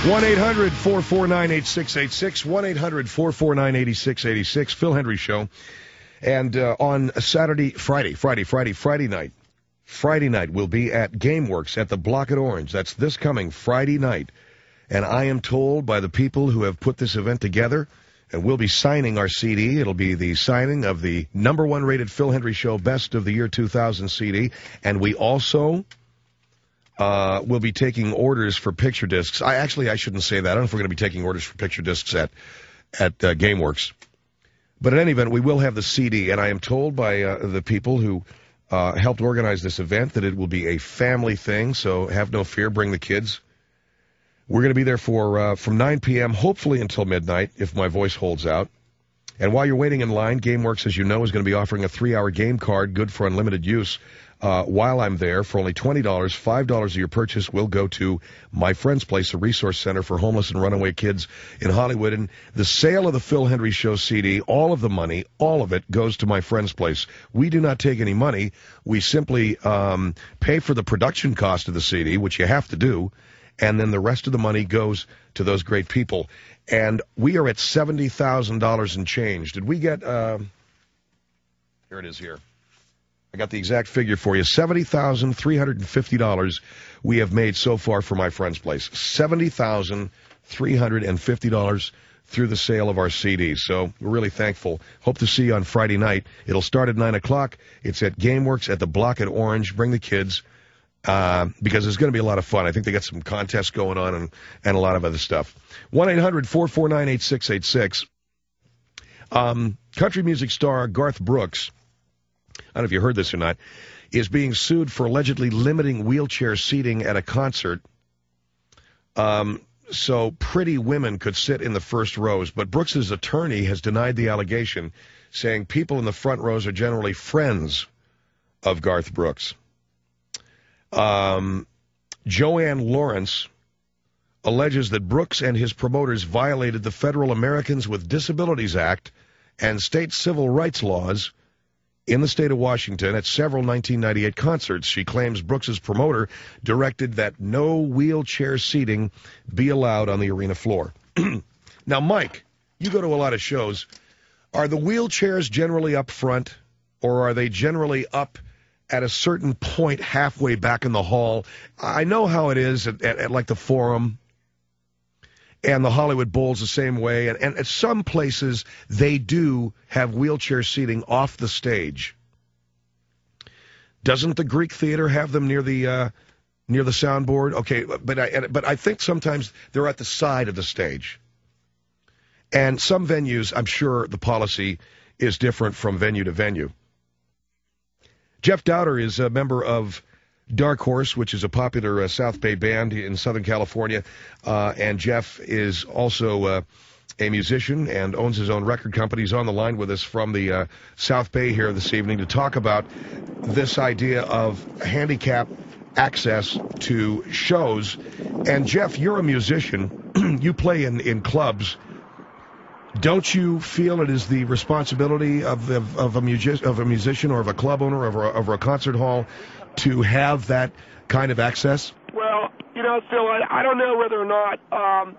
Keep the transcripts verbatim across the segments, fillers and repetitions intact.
one eight hundred four four nine eight six eight six, one eight hundred four four nine eight six eight six, Phil Hendrie Show. And uh, on Saturday, Friday, Friday, Friday, Friday night, Friday night, we'll be at GameWorks at the Block at Orange. That's this coming Friday night. And I am told by the people who have put this event together, and we'll be signing our C D. It'll be the signing of the number one rated Phil Hendrie Show Best of the Year two thousand C D. And we also uh, will be taking orders for picture discs. I actually, I shouldn't say that. I don't know if we're going to be taking orders for picture discs at, at uh, GameWorks. But in any event, we will have the C D. And I am told by uh, the people who uh, helped organize this event that it will be a family thing. So have no fear. Bring the kids. We're going to be there for uh, from nine p.m., hopefully until midnight, if my voice holds out. And while you're waiting in line, GameWorks, as you know, is going to be offering a three-hour game card, good for unlimited use. Uh, while I'm there, for only twenty dollars, five dollars of your purchase will go to My Friend's Place, a resource center for homeless and runaway kids in Hollywood. And the sale of the Phil Hendrie Show C D, all of the money, all of it goes to My Friend's Place. We do not take any money. We simply um, pay for the production cost of the C D, which you have to do. And then the rest of the money goes to those great people. And we are at seventy thousand dollars and change. Did we get, uh, here it is here. I got the exact figure for you. seventy thousand three hundred fifty dollars we have made so far for My Friend's Place. seventy thousand three hundred fifty dollars through the sale of our C Ds. So we're really thankful. Hope to see you on Friday night. It'll start at nine o'clock. It's at GameWorks at the Block at Orange. Bring the kids. Uh, because it's going to be a lot of fun. I think they got some contests going on and, and a lot of other stuff. one eight hundred four four nine eight six eight six. Um, country music star Garth Brooks, I don't know if you heard this or not, is being sued for allegedly limiting wheelchair seating at a concert. Um, so pretty women could sit in the first rows. But Brooks's attorney has denied the allegation, saying people in the front rows are generally friends of Garth Brooks. Um, Joanne Lawrence alleges that Brooks and his promoters violated the Federal Americans with Disabilities Act and state civil rights laws in the state of Washington at several nineteen ninety-eight concerts. She claims Brooks's promoter directed that no wheelchair seating be allowed on the arena floor. Now, Mike, you go to a lot of shows. Are the wheelchairs generally up front, or are they generally up at a certain point halfway back in the hall? I know how it is at, at, at like the Forum and the Hollywood Bowl's the same way. And, and at some places, they do have wheelchair seating off the stage. Doesn't the Greek Theater have them near the uh, near the soundboard? Okay, but I, but I think sometimes they're at the side of the stage. And some venues, I'm sure the policy is different from venue to venue. Jeff Dowder is a member of Dark Horse, which is a popular uh, South Bay band in Southern California. Uh, and Jeff is also uh, a musician and owns his own record company. He's on the line with us from the uh, South Bay here this evening to talk about this idea of handicap access to shows. And, Jeff, you're a musician. You play in, in clubs. Don't you feel it is the responsibility of of, of, a, music, of a musician or of a club owner or of a, of a concert hall to have that kind of access? Well, you know, Phil, I, I don't know whether or not um,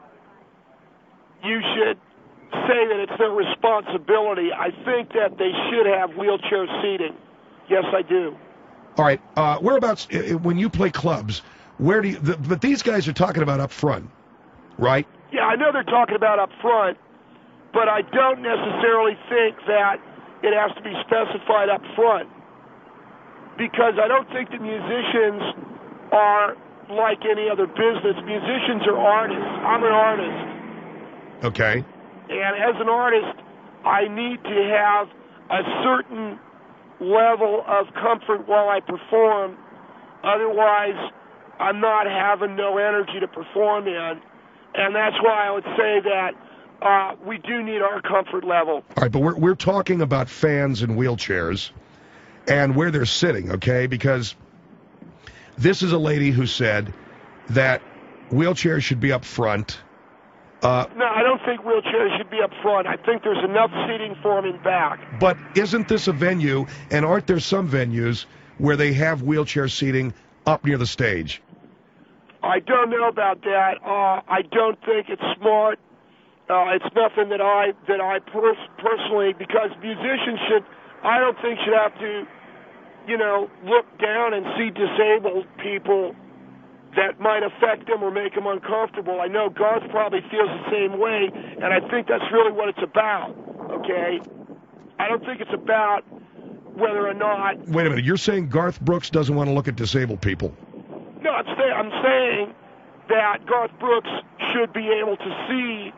you should say that it's their responsibility. I think that they should have wheelchair seating. Yes, I do. All right. Uh, whereabouts, when you play clubs, where do you, the, but these guys are talking about up front, right? Yeah, I know they're talking about up front. But I don't necessarily think that it has to be specified up front, because I don't think that musicians are like any other business. Musicians are artists. I'm an artist. Okay. And as an artist, I need to have a certain level of comfort while I perform. Otherwise, I'm not having no energy to perform in. And that's why I would say that Uh, we do need our comfort level. All right, but we're we're talking about fans in wheelchairs and where they're sitting, okay? Because this is a lady who said that wheelchairs should be up front. Uh, no, I don't think wheelchairs should be up front. I think there's enough seating for them in back. But isn't this a venue, and aren't there some venues where they have wheelchair seating up near the stage? I don't know about that. Uh, I don't think it's smart. Uh, it's nothing that I that I pers- personally, because musicians should, I don't think should have to, you know, look down and see disabled people that might affect them or make them uncomfortable. I know Garth probably feels the same way, and I think that's really what it's about, okay? I don't think it's about whether or not... Wait a minute, you're saying Garth Brooks doesn't want to look at disabled people? No, I'm, say, I'm saying that Garth Brooks should be able to see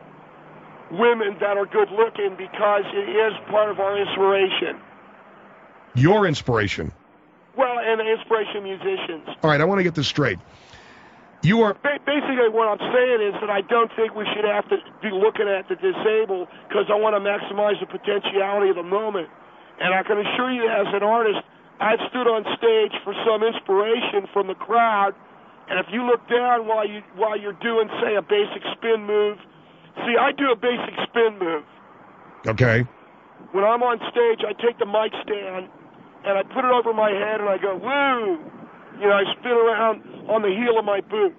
women that are good-looking because it is part of our inspiration. Your inspiration? Well, and the inspiration of musicians. All right, I want to get this straight. You are... Basically, what I'm saying is that I don't think we should have to be looking at the disabled because I want to maximize the potentiality of the moment. And I can assure you, as an artist, I've stood on stage for some inspiration from the crowd, and if you look down while, you, while you're doing, say, a basic spin move, see, I do a basic spin move. Okay. When I'm on stage, I take the mic stand, and I put it over my head, and I go, woo! You know, I spin around on the heel of my boot.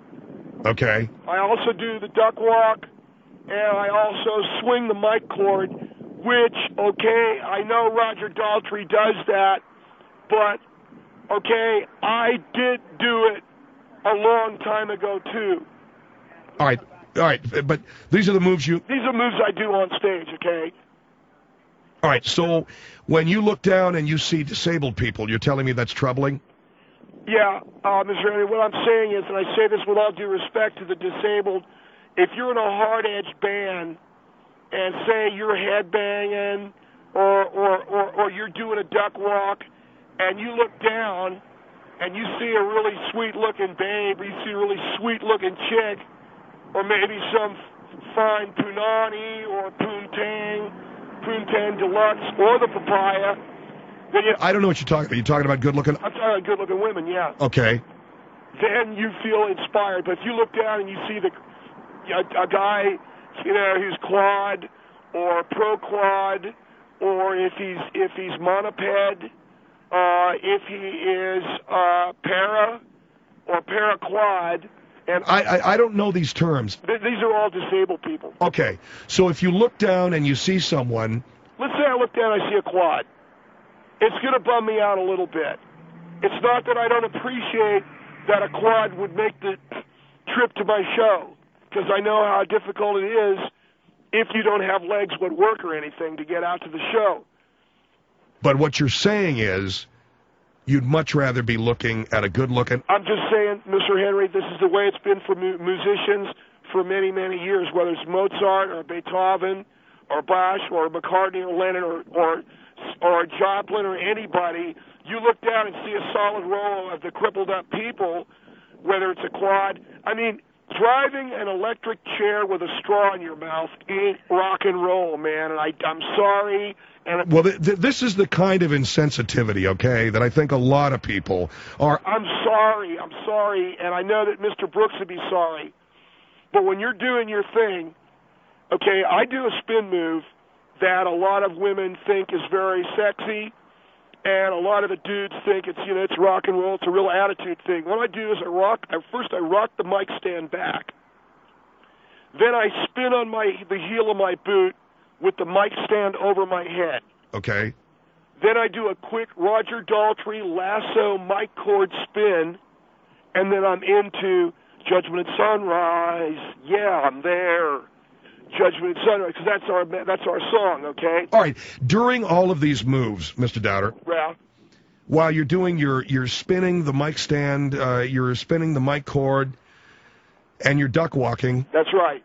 Okay. I also do the duck walk, and I also swing the mic cord, which, okay, I know Roger Daltrey does that, but, okay, I did do it a long time ago, too. All right, all right, but these are the moves you... These are moves I do on stage, okay? All right, so when you look down and you see disabled people, you're telling me that's troubling? Yeah, uh, Mister Henry, what I'm saying is, and I say this with all due respect to the disabled, if you're in a hard-edged band and say you're headbanging or, or, or, or you're doing a duck walk and you look down and you see a really sweet-looking babe or you see a really sweet-looking chick or maybe some fine punani or poontang, poontang deluxe or the papaya, then you, I don't know what you're talking about. You're talking about good-looking... I'm talking about good-looking women, yeah. Okay. Then you feel inspired. But if you look down and you see the a, a guy, you know, who's quad or pro quad, or if he's if he's monoped, uh, if he is uh, para or para quad, and I, I I don't know these terms. Th- these are all disabled people. Okay, so if you look down and you see someone, let's say I look down and I see a quad. It's going to bum me out a little bit. It's not that I don't appreciate that a quad would make the trip to my show, because I know how difficult it is if you don't have legs would work or anything to get out to the show. But what you're saying is you'd much rather be looking at a good-looking... I'm just saying, Mister Henry, this is the way it's been for mu- musicians for many, many years, whether it's Mozart or Beethoven or Bach or McCartney or Lennon or... or or Joplin or anybody, you look down and see a solid row of the crippled up people, whether it's a quad. I mean, driving an electric chair with a straw in your mouth ain't rock and roll, man, and I, I'm sorry. And well, th- th- this is the kind of insensitivity, okay, that I think a lot of people are... I'm sorry, I'm sorry, and I know that Mister Brooks would be sorry. But when you're doing your thing, okay, I do a spin move that a lot of women think is very sexy, and a lot of the dudes think it's, you know, it's rock and roll, it's a real attitude thing. What I do is I rock, I, first I rock the mic stand back. Then I spin on my the heel of my boot with the mic stand over my head. Okay. Then I do a quick Roger Daltrey lasso mic cord spin, and then I'm into Judgment at Sunrise. Yeah, I'm there. Judgment at Sunrise, because that's our that's our song, okay? All right. During all of these moves, Mister Dowder, yeah. while you're doing your you're spinning the mic stand, uh, you're spinning the mic cord, and you're duck walking. That's right.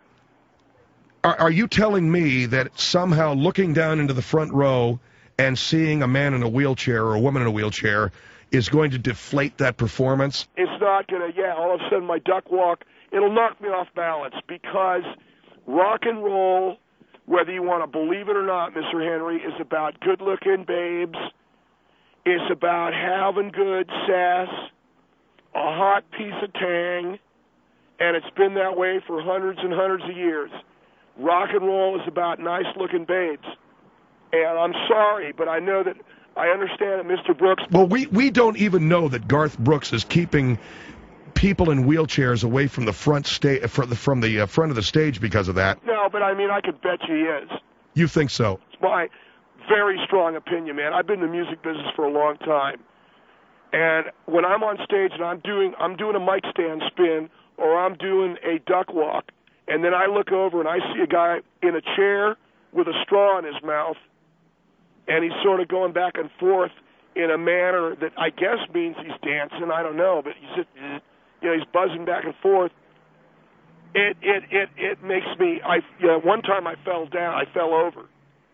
Are, are you telling me that somehow looking down into the front row and seeing a man in a wheelchair or a woman in a wheelchair is going to deflate that performance? It's not going to, yeah, all of a sudden my duck walk, it'll knock me off balance, because rock and roll, whether you want to believe it or not, Mister Henry, is about good-looking babes. It's about having good sass, a hot piece of tang, and it's been that way for hundreds and hundreds of years. Rock and roll is about nice-looking babes. And I'm sorry, but I know that, I understand that Mister Brooks... Well, we, we don't even know that Garth Brooks is keeping people in wheelchairs away from the front sta- from the, from the uh, front of the stage because of that. No, but I mean, I could bet you he is. You think so? It's my very strong opinion, man. I've been in the music business for a long time. And when I'm on stage and I'm doing I'm doing a mic stand spin or I'm doing a duck walk, and then I look over and I see a guy in a chair with a straw in his mouth, and he's sort of going back and forth in a manner that I guess means he's dancing. I don't know, but he's just, you know, he's buzzing back and forth. It it it it makes me. I you know, one time I fell down. I fell over.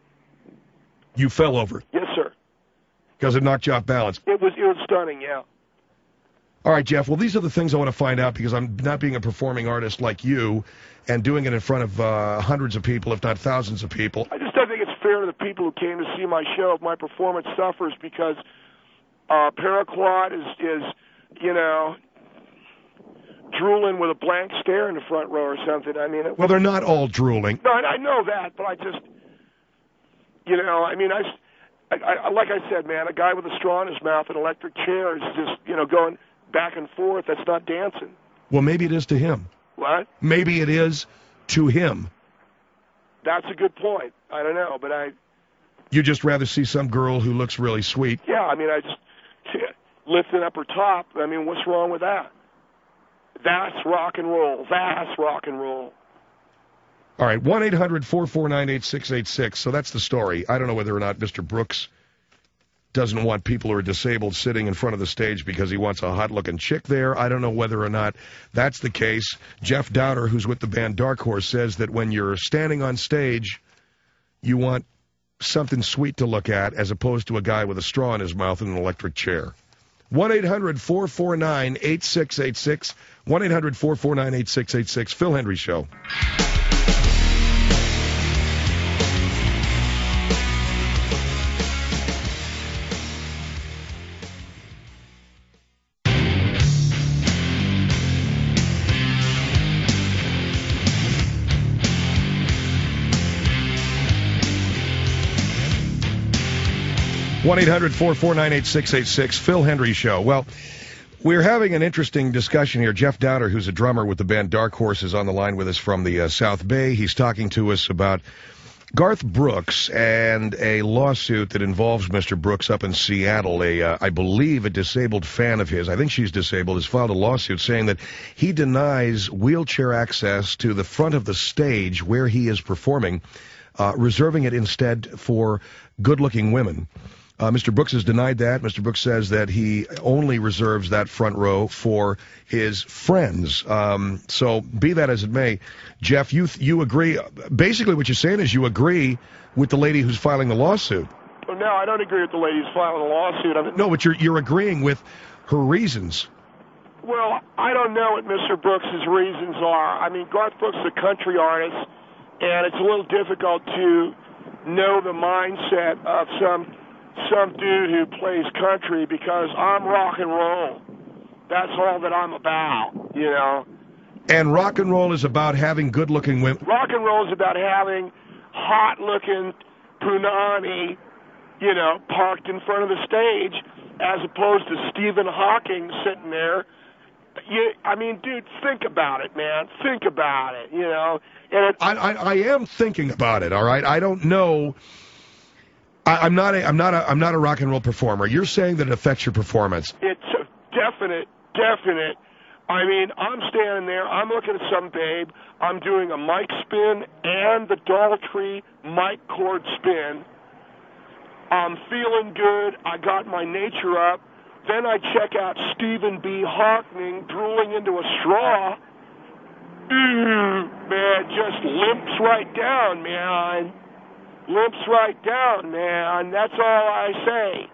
You fell over? Yes, sir. Because it knocked you off balance. It was it was stunning, yeah. All right, Jeff. Well, these are the things I want to find out because I'm not being a performing artist like you and doing it in front of uh, hundreds of people, if not thousands of people. I just don't think it's fair to the people who came to see my show if my performance suffers because uh, Paraquat is, is, you know, drooling with a blank stare in the front row or something. I mean, it, well, they're not all drooling. No, I know that, but I just, you know, I mean, I, I, I like I said, man, a guy with a straw in his mouth, an electric chair is just, you know, going back and forth. That's not dancing. Well, maybe it is to him. What? Maybe it is to him. That's a good point. I don't know, but I... You'd just rather see some girl who looks really sweet. Yeah, I mean, I just... lifting up her top, I mean, what's wrong with that? That's rock and roll. That's rock and roll. All right, one eight hundred four four nine eight six eight six. So that's the story. I don't know whether or not Mister Brooks doesn't want people who are disabled sitting in front of the stage because he wants a hot-looking chick there. I don't know whether or not that's the case. Jeff Dowder, who's with the band Dark Horse, says that when you're standing on stage, you want something sweet to look at as opposed to a guy with a straw in his mouth in an electric chair. one eight hundred four four nine eight six eight six. one eight hundred four four nine eight six eight six. Phil Hendrie Show. one eight hundred four four nine eight six eight six, Phil Hendrie Show. Well, we're having an interesting discussion here. Jeff Dowder, who's a drummer with the band Dark Horse, is on the line with us from the uh, South Bay. He's talking to us about Garth Brooks and a lawsuit that involves Mister Brooks up in Seattle. A, uh, I believe a disabled fan of his, I think she's disabled, has filed a lawsuit saying that he denies wheelchair access to the front of the stage where he is performing, uh, reserving it instead for good-looking women. Uh, Mister Brooks has denied that. Mister Brooks says that he only reserves that front row for his friends. Um, so be that as it may, Jeff, you you agree. Basically what you're saying is you agree with the lady who's filing the lawsuit. Well, no, I don't agree with the lady who's filing the lawsuit. I mean, no, but you're, you're agreeing with her reasons. Well, I don't know what Mister Brooks' reasons are. I mean, Garth Brooks is a country artist, and it's a little difficult to know the mindset of some... some dude who plays country because I'm rock and roll. That's all that I'm about, you know. And rock and roll is about having good-looking women. Rock and roll is about having hot-looking punani, you know, parked in front of the stage as opposed to Stephen Hawking sitting there. You, I mean, dude, think about it, man. Think about it, you know. And it, I, I, I am thinking about it, all right? I don't know... I, I'm not a I'm not a I'm not a rock and roll performer. You're saying that it affects your performance. It's a definite, definite. I mean, I'm standing there, I'm looking at some babe, I'm doing a mic spin and the Daltrey mic chord spin. I'm feeling good, I got my nature up. Then I check out Stephen B. Hawking drooling into a straw. Mm, man, just limps right down, man. Limps right down, man. That's all I say.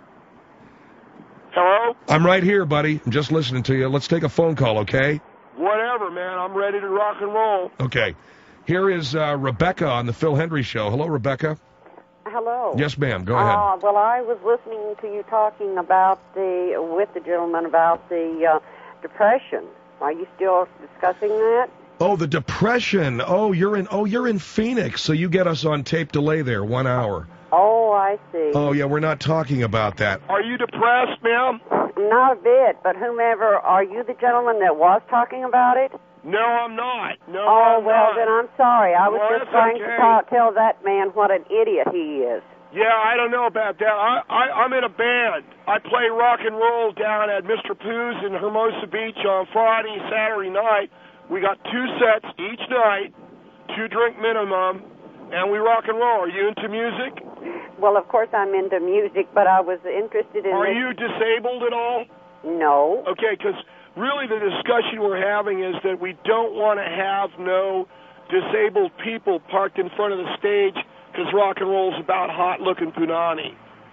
Hello? I'm right here, buddy. I'm just listening to you. Let's take a phone call, okay? Whatever, man. I'm ready to rock and roll. Okay. Here is uh, Rebecca on the Phil Hendrie Show. Hello, Rebecca. Hello. Yes, ma'am. Go ahead. Uh, well, I was listening to you talking about the, with the gentleman about the uh, depression. Are you still discussing that? Oh, the depression. Oh, you're in. Oh, you're in Phoenix, so you get us on tape delay there, one hour. Oh, Oh, I see. Oh, yeah, we're not talking about that. Are you depressed, ma'am? Not a bit, but whomever, are you the gentleman that was talking about it? No, I'm not. No, Oh, I'm well, not. then I'm sorry. I was Well, just that's trying okay. to ta- tell that man what an idiot he is. Yeah, I don't know about that. I, I, I'm in a band. I play rock and roll down at Mister Pooh's in Hermosa Beach on Friday, Saturday night. We got two sets each night, two drink minimum, and we rock and roll. Are you into music? Well, of course I'm into music, but I was interested in Are this. you disabled at all? No. Okay, because really the discussion we're having is that we don't want to have no disabled people parked in front of the stage because rock and roll is about hot-looking punani.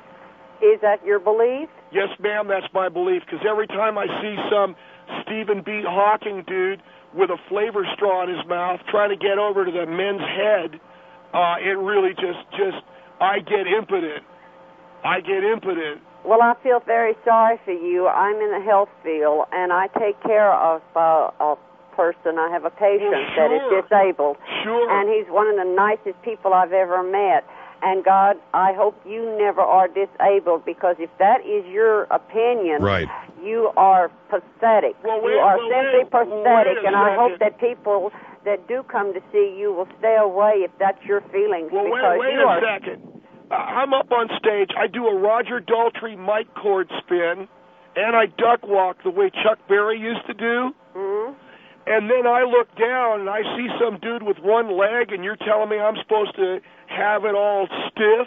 Is that your belief? Yes, ma'am, that's my belief, because every time I see some Stephen B. Hawking dude with a flavor straw in his mouth trying to get over to the men's head, uh, it really just, just, I get impotent. I get impotent. Well, I feel very sorry for you. I'm in the health field, and I take care of uh, a person. I have a patient Well, that is sure. disabled, Sure. and he's one of the nicest people I've ever met. And God, I hope you never are disabled, because if that is your opinion, Right. you are pathetic. Well, wait- you are well, simply wait- pathetic, wait a and I hope second. that people that do come to see you will stay away if that's your feelings, Well, because wait, wait you a are. second. Uh, I'm up on stage. I do a Roger Daltrey mic cord spin, and I duck walk the way Chuck Berry used to do. Mhm. And then I look down, and I see some dude with one leg, and you're telling me I'm supposed to have it all stiff?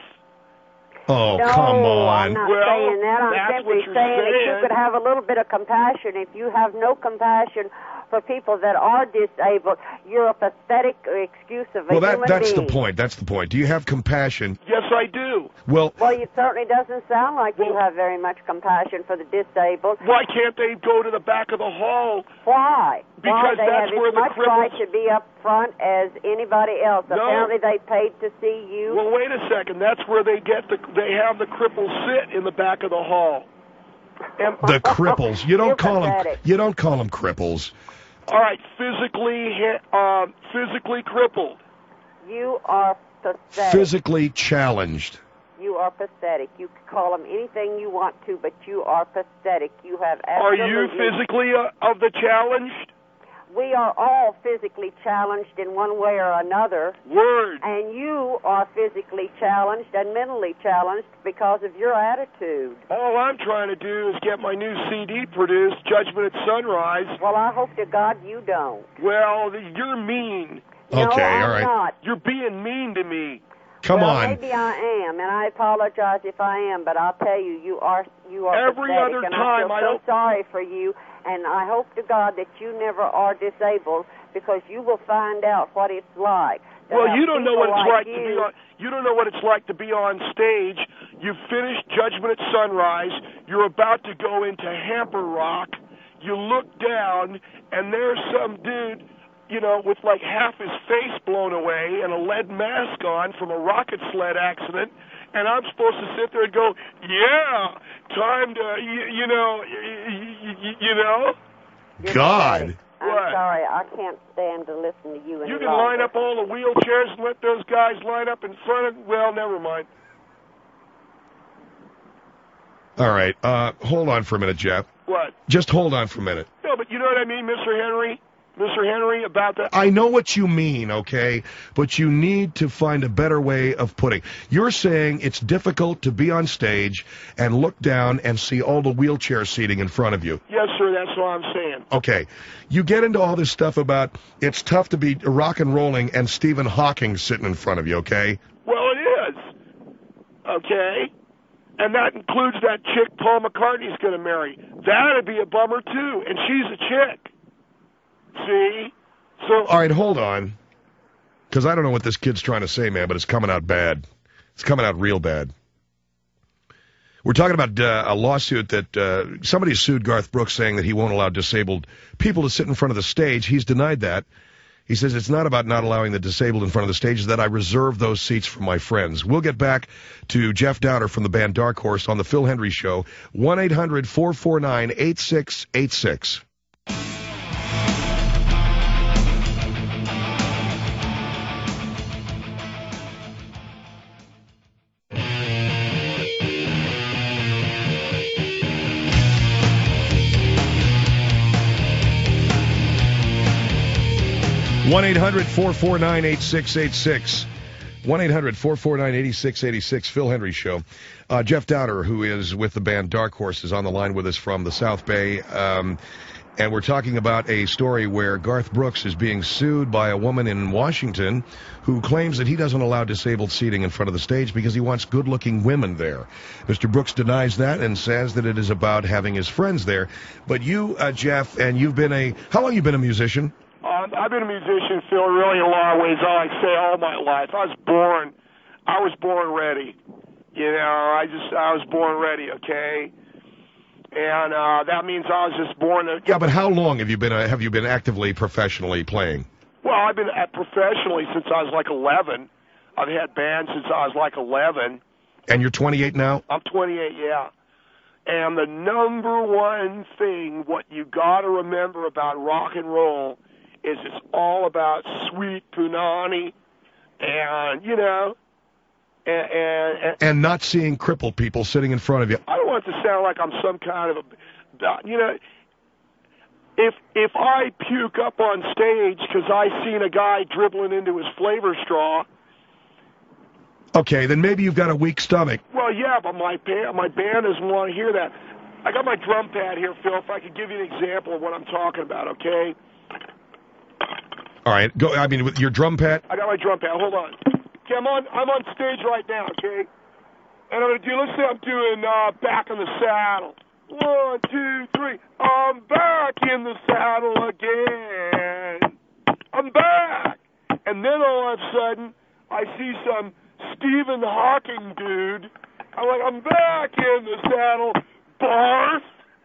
Oh, no, come I'm on. not Well, saying that. I'm that's simply what you're saying that you saying. could have a little bit of compassion. If you have no compassion for people that are disabled, you're a pathetic excuse of a Well, that human that's the being. point. That's the point. Do you have compassion? Yes, I do. Well, Well, it certainly doesn't sound like you Well- have very much compassion for the disabled. Why can't they go to the back of the hall? Why? Why? Because They that's have where as the much cripples- right to be up front as anybody else. No. Apparently, they paid to see you. Well, wait a second. That's where they get the they have the cripples sit in the back of the hall. And, the cripples. You don't You're call them. pathetic. You don't call them cripples. all right, physically ha- uh, physically crippled. You are pathetic. Physically challenged. You are pathetic. You can call them anything you want to, but you are pathetic. You have Are absolutely... you physically uh, of the challenged? We are all physically challenged in one way or another, Word. and you are physically challenged and mentally challenged because of your attitude. All I'm trying to do is get my new C D produced, Judgment at Sunrise. Well, I hope to God you don't. Well, you're mean. No, Okay, I'm all right. not. You're being mean to me. Come well, on. maybe I am, and I apologize if I am, but I'll tell you, you are you are Every pathetic, other and time I I feel don't- so sorry for you, and I hope to God that you never are disabled, because you will find out what it's like. to Well, have you don't know what people it's like you. to be on. You don't know what it's like to be on stage. You've finished Judgment at Sunrise. You're about to go into Hamper Rock. You look down, and there's some dude, you know, with like half his face blown away and a lead mask on from a rocket sled accident. And I'm supposed to sit there and go, yeah, time to, you, you know, you, you know. You're God. pathetic. I'm What? sorry, I can't stand to listen to you any You can longer. line up all the wheelchairs and let those guys line up in front of. Well, never mind. All right. Uh, hold on for a minute, Jeff. What? Just hold on for a minute. No, but you know what I mean, Mister Henry? Mister Henry, about that. I know what you mean, okay? But you need to find a better way of putting. You're saying it's difficult to be on stage and look down and see all the wheelchair seating in front of you. Yes, sir, that's what I'm saying. Okay. You get into all this stuff about it's tough to be rock and rolling and Stephen Hawking sitting in front of you, okay? Well, it is. Okay? And that includes that chick Paul McCartney's going to marry. That'd be a bummer, too. And she's a chick. See? So, All right, hold on. Because I don't know what this kid's trying to say, man, but it's coming out bad. It's coming out real bad. We're talking about uh, a lawsuit that uh, somebody sued Garth Brooks saying that he won't allow disabled people to sit in front of the stage. He's denied that. He says it's not about not allowing the disabled in front of the stage, it's that I reserve those seats for my friends. We'll get back to Jeff Downer from the band Dark Horse on the Phil Hendry Show. one eight hundred four four nine eight six eight six. one eight hundred four four nine eight six eight six. one eight hundred four four nine eight six eight six, Phil Hendry Show. Uh, Jeff Dowder, who is with the band Dark Horse, is on the line with us from the South Bay. Um, and we're talking about a story where Garth Brooks is being sued by a woman in Washington who claims that he doesn't allow disabled seating in front of the stage because he wants good-looking women there. Mister Brooks denies that and says that it is about having his friends there. But you, uh, Jeff, and you've been a... How long have you been a musician? Um, I've been a musician, Phil, really a lot of ways. I say all my life. I was born, I was born ready. You know, I just, I was born ready. Okay, and uh, that means I was just born. To, yeah, but how long have you been? Uh, have you been actively, professionally playing? Well, I've been at professionally since I was like eleven. I've had bands since I was like eleven. And you're twenty-eight now? I'm twenty-eight. Yeah. And the number one thing, what you got to remember about rock and roll, is it's all about sweet punani, and you know, and, and, and and not seeing crippled people sitting in front of you. I don't want it to sound like I'm some kind of a, you know, if if I puke up on stage because I seen a guy dribbling into his flavor straw. Okay, then maybe you've got a weak stomach. Well, yeah, but my band, my band doesn't want to hear that. I got my drum pad here, Phil. If I could give you an example of what I'm talking about, okay? All right, go. I mean, with your drum pad. I got my drum pad. Hold on. Okay, I'm on. I'm on stage right now. Okay, and I'm gonna do. Let's say I'm doing uh, Back in the Saddle. One, two, three. I'm back in the saddle again. I'm back. And then all of a sudden, I see some Stephen Hawking dude. I'm like, I'm back in the saddle. Barf.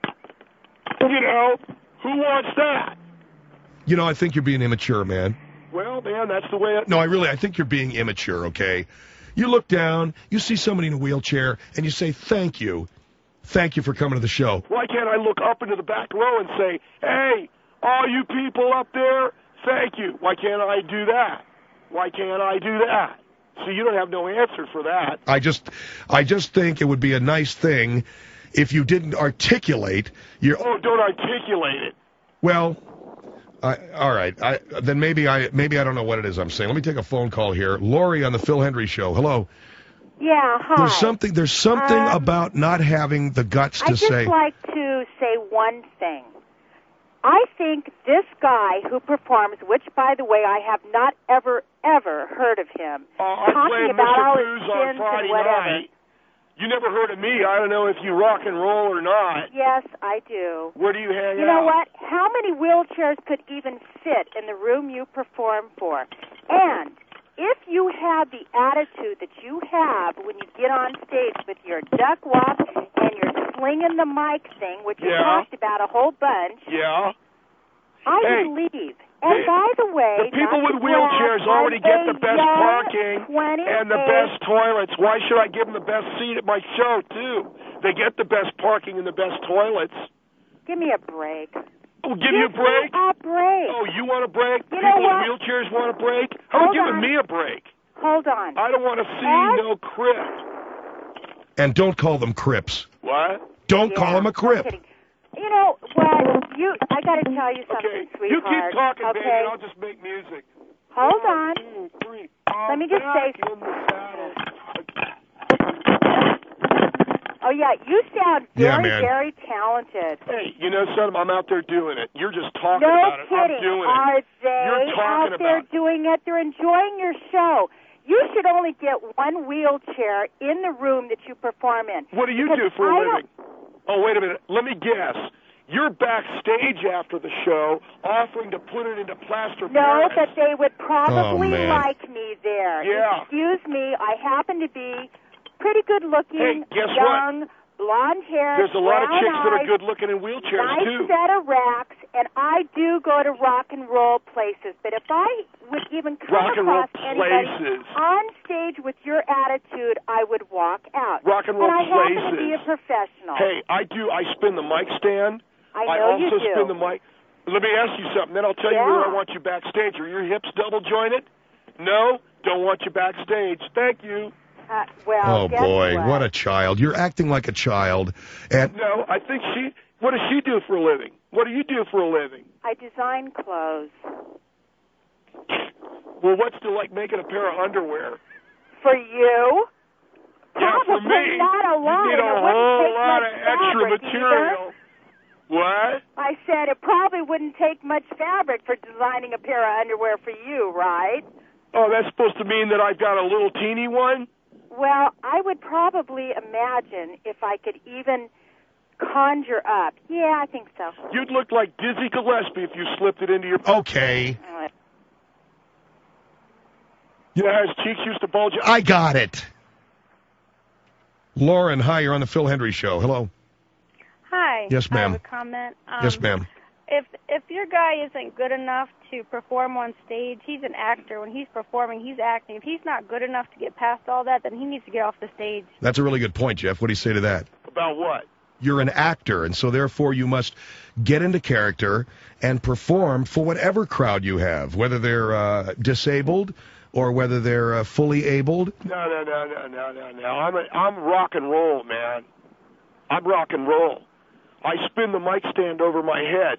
You know, who wants that? You know, I think you're being immature, man. Well, man, that's the way it... No, I really, I think you're being immature, okay? You look down, you see somebody in a wheelchair, and you say, thank you. Thank you for coming to the show. Why can't I look up into the back row and say, hey, all you people up there, thank you. Why can't I do that? Why can't I do that? So you don't have no answer for that. I just, I just think it would be a nice thing if you didn't articulate your... Oh, don't articulate it. Well... I, all right. I, then maybe I maybe I don't know what it is I'm saying. Let me take a phone call here. Lori on the Phil Hendry Show. Hello. Yeah. Hi. There's something. There's something um, about not having the guts to I just say. like to say one thing. I think this guy who performs, which by the way I have not ever ever heard of him, uh, I talking about all his Cruz on sins Friday and whatever. night. You never heard of me. I don't know if you rock and roll or not. Yes, I do. Where do you hang you out? You know what? How many wheelchairs could even fit in the room you perform for? And if you have the attitude that you have when you get on stage with your duck walk and your slinging the mic thing, which yeah. you talked about a whole bunch, yeah. I hey. would leave. And by the way, the people with wheelchairs already get the best parking and the best toilets. Why should I give them the best seat at my show, too? They get the best parking and the best toilets. Give me a break. Oh, give, give you a break? Me a break. Oh, you want a break? You people know what? with wheelchairs want a break? How about giving me a break? Hold on. I don't want to see As... no crip. And don't call them crips. What? Don't yeah, call them a crip. You know what? You, I got to tell you something, okay. sweetheart. You keep talking, okay? baby, and I'll just make music. Hold One, on. Two, three. Let me just say. In the saddle. Oh yeah, you sound yeah, very, man. very talented. Hey, you know something? I'm out there doing it. You're just talking no about it. kidding. I'm doing Are it. they You're talking out there about doing it? They're enjoying your show. You should only get one wheelchair in the room that you perform in. What do you because do for a I living? Oh, wait a minute. Let me guess. You're backstage after the show offering to put it into plaster No, Paris. but they would probably oh, like me there. Yeah. Excuse me, I happen to be pretty good looking, hey, guess young, what? blonde hair. There's a lot of chicks eyes, that are good looking in wheelchairs, nice too. set of racks, and I do go to rock and roll places. But if I would even come rock and roll across anybody places. on stage with your attitude, I would walk out. Rock and roll and I places. happen to be a professional. Hey, I do. I spin the mic stand. I I know also you do. spin the mic. Let me ask you something. Then I'll tell Yeah. you where I want you backstage. Are your hips double jointed? No, don't want you backstage. Thank you. Uh, well, Oh guess boy, what? what a child! You're acting like a child. And No, I think she. What does she do for a living? What do you do for a living? I design clothes. Well, what's it like making a pair of underwear? For you? Yeah, for Probably me, not a lot. you need and a it wouldn't whole take lot much of extra fabric material. either. What? I said it probably wouldn't take much fabric for designing a pair of underwear for you, right? Oh, that's supposed to mean that I've got a little teeny one? Well, I would probably imagine if I could even conjure up. Yeah, I think so. You'd look like Dizzy Gillespie if you slipped it into your... Okay. You know how his cheeks used to bulge out? I got it. Lauren, hi, you're on the Phil Hendry Show. Hello. Hi. Yes, ma'am. I have a comment. Um, Yes, ma'am. If if your guy isn't good enough to perform on stage, he's an actor. When he's performing, he's acting. If he's not good enough to get past all that, then he needs to get off the stage. That's a really good point, Jeff. What do you say to that? About what? You're an actor, and so therefore you must get into character and perform for whatever crowd you have, whether they're uh, disabled or whether they're uh, fully abled. No, no, no, no, no, no, no. I'm a, I'm rock and roll, man. I'm rock and roll. I spin the mic stand over my head.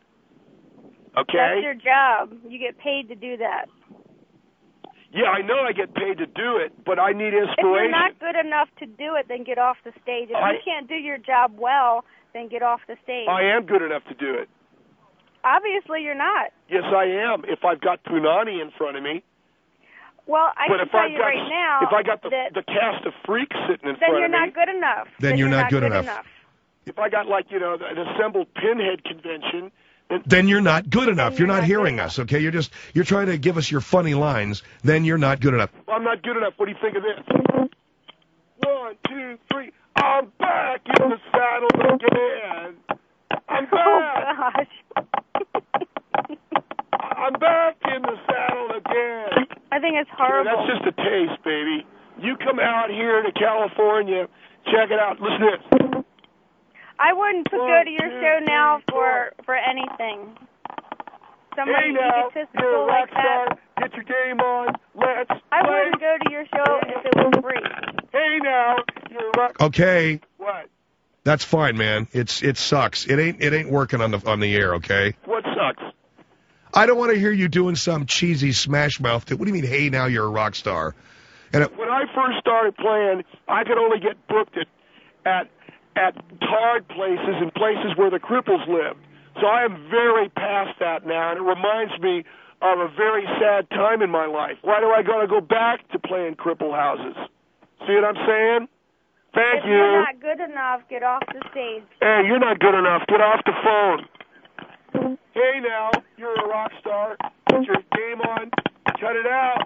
Okay? That's your job. You get paid to do that. Yeah, I know I get paid to do it, but I need inspiration. If you're not good enough to do it, then get off the stage. If I, you can't do your job well, then get off the stage. I am good enough to do it. Obviously, you're not. Yes, I am, if I've got Punani in front of me. Well, I but can if tell I've you got, right now if I got the, that the cast of freaks sitting in then front you're of me, not good enough. Then, then you're, not, not good, good enough. enough. If I got, like, you know, an assembled pinhead convention, then, then you're not good enough. Then You're you're not not hearing good us, okay? You're just you're trying to give us your funny lines. Then you're not good enough. well, I'm not good enough. What do you think of this? One, two, three. I'm back in the saddle again. I'm back. Oh, gosh. I'm back in the saddle again. I think it's Yeah, horrible. that's just a taste, baby. You come out here to California, check it out. Listen to this. I wouldn't One, go to your two, show now three, for for anything. Somebody Hey now, egotistical you're a rock like that. star. Get your game on. Let's I play. wouldn't go to your show if it was free. Hey now, you're a rock. Okay, What? that's fine, man. It's it sucks. It ain't it ain't working on the on the air, okay? What sucks? I don't want to hear you doing some cheesy smash mouth. What do you mean? Hey, now you're a rock star. And it, When I first started playing, I could only get booked at at at tard places and places where the cripples lived. So I am very past that now, and it reminds me of a very sad time in my life. Why do I got to go back to playing cripple houses? See what I'm saying? Thank If you. you're not good enough, get off the stage. Hey, you're not good enough. Get off the phone. Hey now, you're a rock star. Put your game on. Cut it out.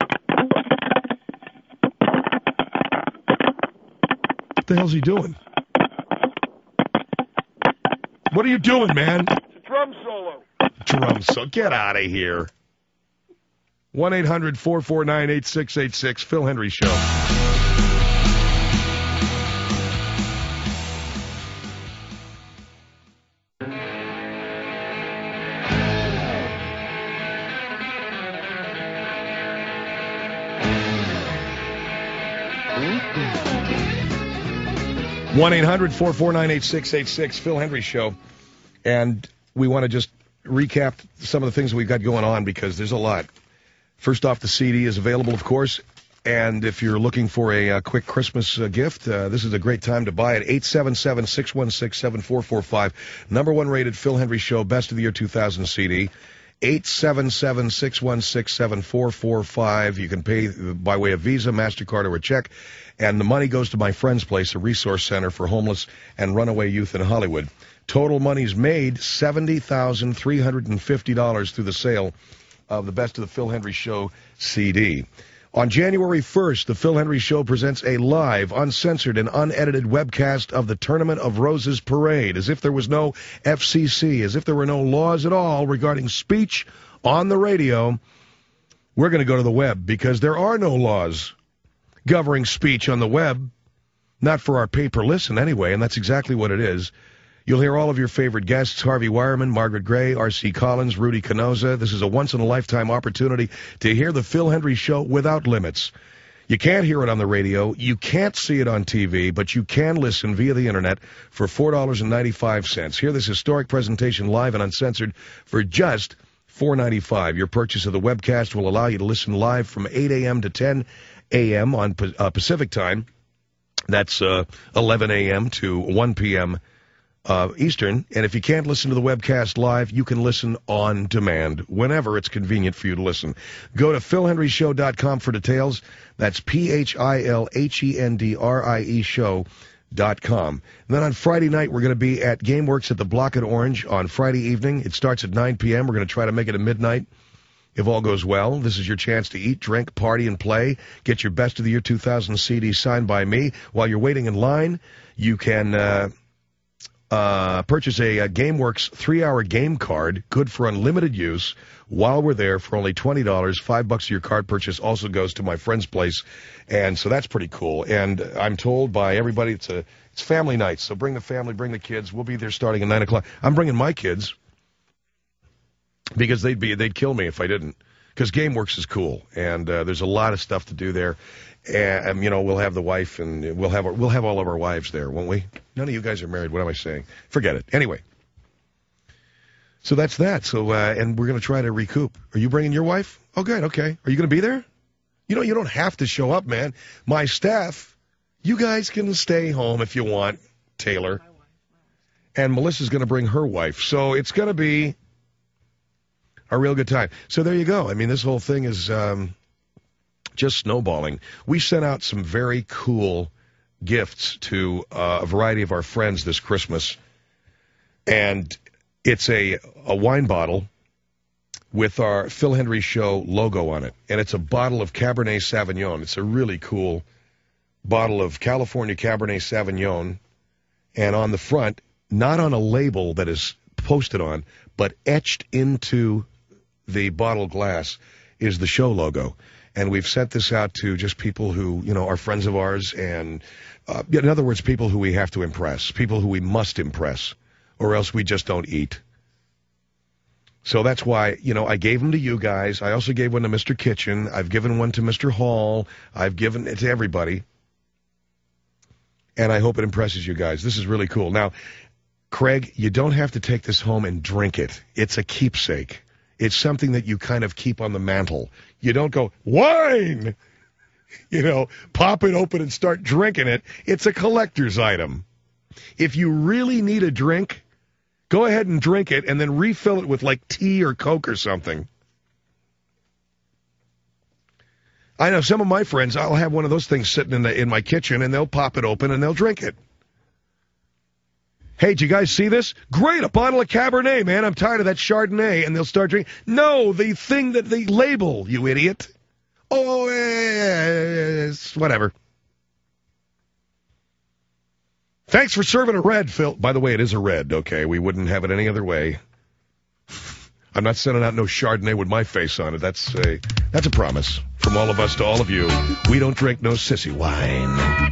what the hell's he doing? What are you doing, man? It's a drum solo. Drum so get out of here. one eight hundred four four nine eight six eight six, Phil Hendry Show. one eight hundred four four nine eight six eight six, Phil Hendry Show. And we want to just recap some of the things we've got going on because there's a lot. First off, the C D is available, of course. And if you're looking for a, uh quick Christmas uh, gift, uh, this is a great time to buy it. eight seven seven, six one six, seven four four five. Number one rated Phil Hendry Show, Best of the Year two thousand C D. eight seven seven, six one six, seven four four five. You can pay by way of Visa, MasterCard, or a check. And the money goes to my friend's place, a resource center for homeless and runaway youth in Hollywood. Total money's made seventy thousand three hundred fifty dollars through the sale of the Best of the Phil Hendry Show C D. On January first, the Phil Hendry Show presents a live, uncensored, and unedited webcast of the Tournament of Roses Parade, as if there was no F C C, as if there were no laws at all regarding speech on the radio. We're going to go to the web because there are no laws governing speech on the web, not for our pay-per-listen anyway, and that's exactly what it is. You'll hear all of your favorite guests, Harvey Wireman, Margaret Gray, R C Collins, Rudy Canosa. This is a once-in-a-lifetime opportunity to hear the Phil Hendry Show without limits. You can't hear it on the radio, you can't see it on T V, but you can listen via the Internet for four dollars and ninety-five cents. Hear this historic presentation live and uncensored for just four dollars and ninety-five cents. Your purchase of the webcast will allow you to listen live from eight a.m. to ten a.m. on uh, Pacific time. That's uh, eleven a.m. to one p.m. Uh, Eastern. And if you can't listen to the webcast live, you can listen on demand whenever it's convenient for you to listen. Go to phil hendry show dot com for details. That's P H I L H E N D R I E show dot com. And then on Friday night, we're going to be at GameWorks at the Block at Orange on Friday evening. It starts at nine p.m. We're going to try to make it at midnight. If all goes well, this is your chance to eat, drink, party, and play. Get your Best of the Year two thousand C D signed by me. While you're waiting in line, you can uh, uh, purchase a, a GameWorks three-hour game card, good for unlimited use, while we're there for only twenty dollars. Five bucks of your card purchase also goes to my friend's place, and so that's pretty cool. And I'm told by everybody it's a it's family night, so bring the family, bring the kids. We'll be there starting at nine o'clock. I'm bringing my kids because they'd be they'd kill me if I didn't. Because GameWorks is cool, and uh, there's a lot of stuff to do there. And, you know, we'll have the wife, and we'll have our, we'll have all of our wives there, won't we? None of you guys are married. What am I saying? Forget it. Anyway, so that's that. So, uh, and we're going to try to recoup. Are you bringing your wife? Oh, good. Okay. Are you going to be there? You know, you don't have to show up, man. My staff, you guys can stay home if you want, Taylor. And Melissa's going to bring her wife. So it's going to be a real good time. So there you go. I mean, this whole thing is um, just snowballing. We sent out some very cool gifts to uh, a variety of our friends this Christmas. And it's a, a wine bottle with our Phil Hendry Show logo on it. And it's a bottle of Cabernet Sauvignon. It's a really cool bottle of California Cabernet Sauvignon. And on the front, not on a label that is posted on, but etched into the bottle glass is the show logo. And we've sent this out to just people who, you know, are friends of ours and, uh, in other words, people who we have to impress, people who we must impress, or else we just don't eat. So that's why, you know, I gave them to you guys. I also gave one to Mister Kitchen. I've given one to Mister Hall. I've given it to everybody. And I hope it impresses you guys. This is really cool. Now, Craig, you don't have to take this home and drink it. It's a keepsake. It's something that you kind of keep on the mantle. You don't go, wine! You know, pop it open and start drinking it. It's a collector's item. If you really need a drink, go ahead and drink it and then refill it with like tea or Coke or something. I know some of my friends, I'll have one of those things sitting in the in my kitchen and they'll pop it open and they'll drink it. Hey, did you guys see this? Great, a bottle of Cabernet, man. I'm tired of that Chardonnay. And they'll start drinking. No, the thing that they label, you idiot. Oh, eh, whatever. Thanks for serving a red, Phil. By the way, it is a red, okay? We wouldn't have it any other way. I'm not sending out no Chardonnay with my face on it. That's a, that's a promise from all of us to all of you. We don't drink no sissy wine.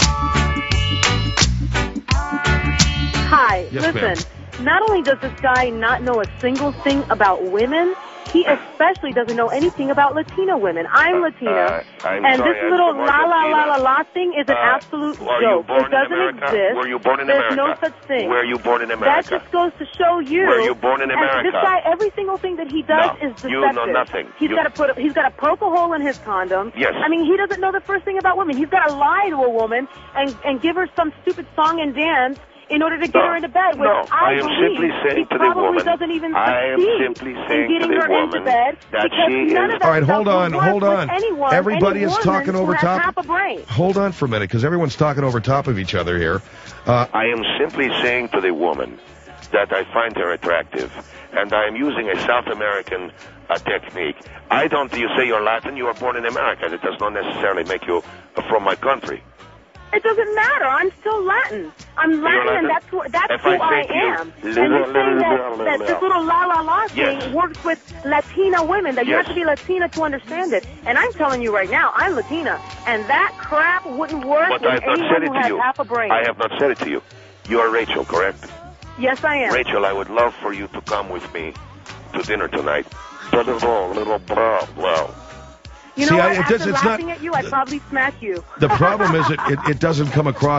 Hi, Yes, listen, not only does this guy not know a single thing about women, he especially doesn't know anything about Latino women. I'm Latina, Uh, I'm and sorry, this I'm little from la la la la Argentina. la thing is an Uh, absolute were you joke. born It in doesn't America? exist. Were you born in There's America? no such thing. Were you born in That America? just goes to show you. Were you born in And America? this guy, every single thing that he does No, is deceptive. you know nothing. He's You- got to put. A, he's got to poke a hole in his condom. Yes. I mean, he doesn't know the first thing about women. He's got to lie to a woman and and give her some stupid song and dance in order to get No, her into bed, which no, I, I am believe simply saying he to the probably woman, doesn't even I am succeed simply in saying to getting the her woman into bed that because she none is- of that All right, stuff hold will on, work hold with on. Anyone, Everybody any is woman talking over who has top. half a brain. Hold on for a minute, because everyone's talking over top of each other here. Uh, I am simply saying to the woman that I find her attractive, and I am using a South American uh, technique. I don't, you say you're Latin, you are born in America. That does not necessarily make you uh, from my country. It doesn't matter. I'm still Latin. I'm Latin, Latin? and that's who, that's If who I I say to you, am. And little, you're saying little, that, little, that this little. little la la la thing Yes. works with Latina women, that you Yes. have to be Latina to understand it. And I'm telling you right now, I'm Latina, and that crap wouldn't work But with I have not anyone said it who to has you. half a brain. I have not said it to you. You are Rachel, correct? Yes, I am. Rachel, I would love for you to come with me to dinner tonight. Little, little, blah, blah. You know See, what? I- it After does- it's not- laughing at you, I'd probably smack you. The problem is it, it, it doesn't come across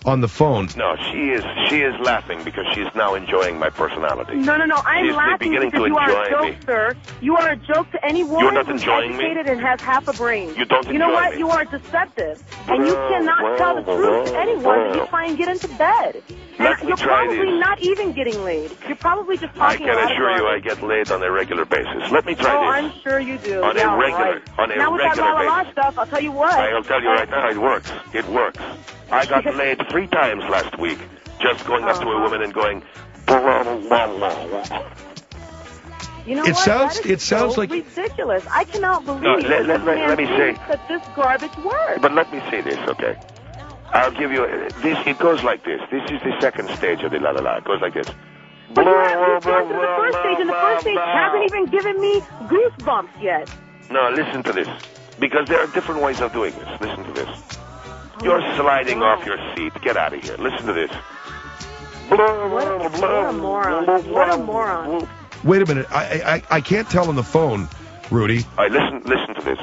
on the phone. No, she is she is laughing because she's now enjoying my personality. No, no, no. I'm She's laughing beginning because to you are a enjoy joke, me. sir. You are a joke to any woman You're not who's enjoying me? educated and has half a brain. You don't You know enjoy what? me. You are deceptive. And you Well, cannot well, tell the truth to well, anyone that you well. try and get into bed. Let And me you're try probably this. not even getting laid. You're probably just I talking can a lot assure of you I garbage. get laid on a regular basis. Let me try Oh, this. I'm sure you do. On a yeah, regular- right. on a now with that regular la la la basis. stuff, I'll tell you what. I'll tell you right now, it works. It works. I got laid three times last week, just going up to a Uh-huh. woman and going, blah, blah, blah. You know It what? sounds- That is it sounds so like- ridiculous. I cannot believe No, let- that let- this let- man let me thinks say- that this garbage works. But let me say this, okay? I'll give you this. It goes like this. This is the second stage of the la la la. It goes like this. But you have you've gone through the first stage, and the first stage hasn't even given me goosebumps yet. No, listen to this. Because there are different ways of doing this. Listen to this. You're Oh, sliding God. off your seat. Get out of here. Listen to this. What a, what a moron. What a moron. Wait a minute. I, I I can't tell on the phone, Rudy. All right, listen, listen to this.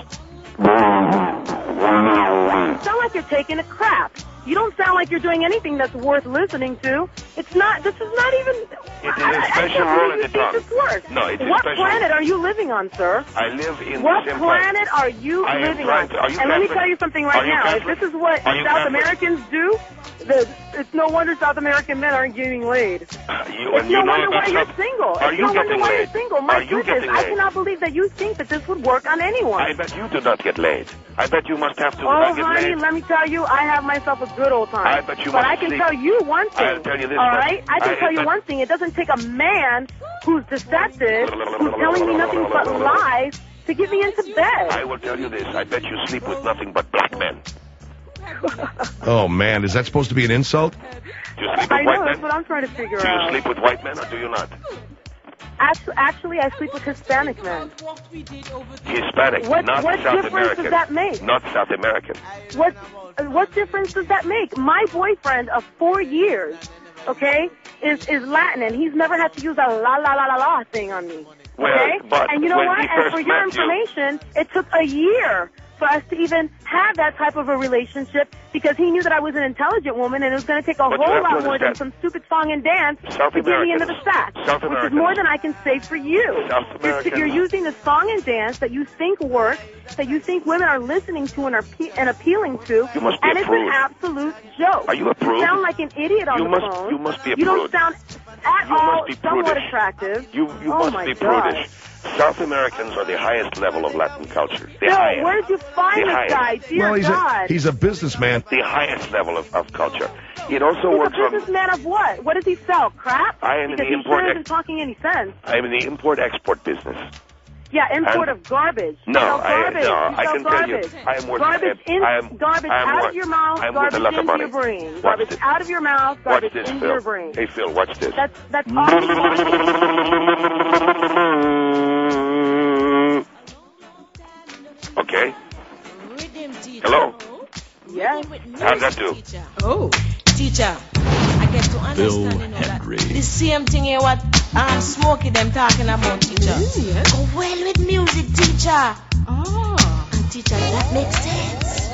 You sound like you're taking a crap. You don't sound like you're doing anything that's worth listening to. It's not, this is not even... It is I- a I- I special can't role believe in you the think tongue. this works. No, it's a What special- planet are you living on, sir? I live in What the same planet are you I am living trying on? to- are you and let me Catholic? tell you something Are right you now. If Catholic? this is what Are you South Catholic? Americans do, the, it's no wonder South American men aren't getting laid. You, It's and no you know wonder why that's you're not- single. Are It's you no wonder getting why laid? you're single. My Are you goodness, getting I laid? cannot believe that you think that this would work on anyone. I bet you do not get laid. I bet you must have to Oh, not get honey, laid. let me tell you, I have myself a good old time. I bet you But must I can sleep. tell you one thing. I'll tell you this All much. right? I can I- tell you but- one thing. It doesn't take a man who's deceptive, who's telling me nothing but lies, to get me into bed. I will tell you this. I bet you sleep with nothing but black men. Oh man, is that supposed to be an insult? Do you sleep I with know, white that's men? what I'm trying to figure Do you out. sleep with white men or do you not? Actually, actually, I sleep with Hispanic men. Hispanic, What- not what South difference American. does that make? Not South American. What what difference does that make? My boyfriend of four years, okay, is is Latin, and he's never had to use a la la la la la thing on me. Well, Okay, but and you know when what? he And first for your met you- information, it took a year for us to even have that type of a relationship because he knew that I was an intelligent woman, and it was going to take a But you whole have to lot more than understand- some stupid song and dance South to get me into the Americans- sack, South which is Americans- more than I can say for you. South You're, Americans- you're using the song and dance that you think works, that you think women are listening to and are pe- and appealing to, You must be and a it's prude. an absolute joke. Are you a prude? You sound like an idiot on You the must- phone. you must be a You don't prude. sound at You all must be somewhat prudish. attractive. You you oh must my be God. prudish. South Americans are the highest level of Latin culture. The Bill, highest. where'd you find The this highest. guy? Dear well, he's God. a he's a businessman. The highest level of, of culture. It also He's works a on. businessman of what? What does he sell? Crap? I am in because the he import sure ex- isn't talking any sense. I am in the import-export business. Yeah, import And- of garbage. No, you sell I, garbage. no, you I sell can garbage. tell you, I am worth. Garbage in, I am, garbage I am out worth, of your mouth, I'm worth garbage a lot of into money. your brain. Watch Garbage this. out of your mouth, Watch garbage this, into Phil. your brain. Hey, Phil, watch this. That's that's all you want. Okay. Hello. Yeah. How'd that do? Oh, teacher, I get to understand, you know, that the same thing here what um Smokey them talking about, teacher. Mm, yes. Go well with music, teacher. Oh. And teacher, that makes sense.